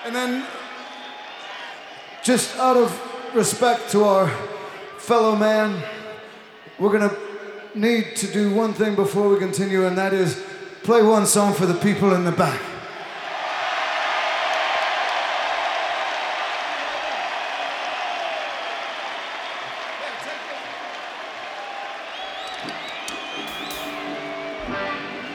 And then, just out of respect to our fellow man, we're gonna need to do one thing before we continue, and that is play one song for the people in the back.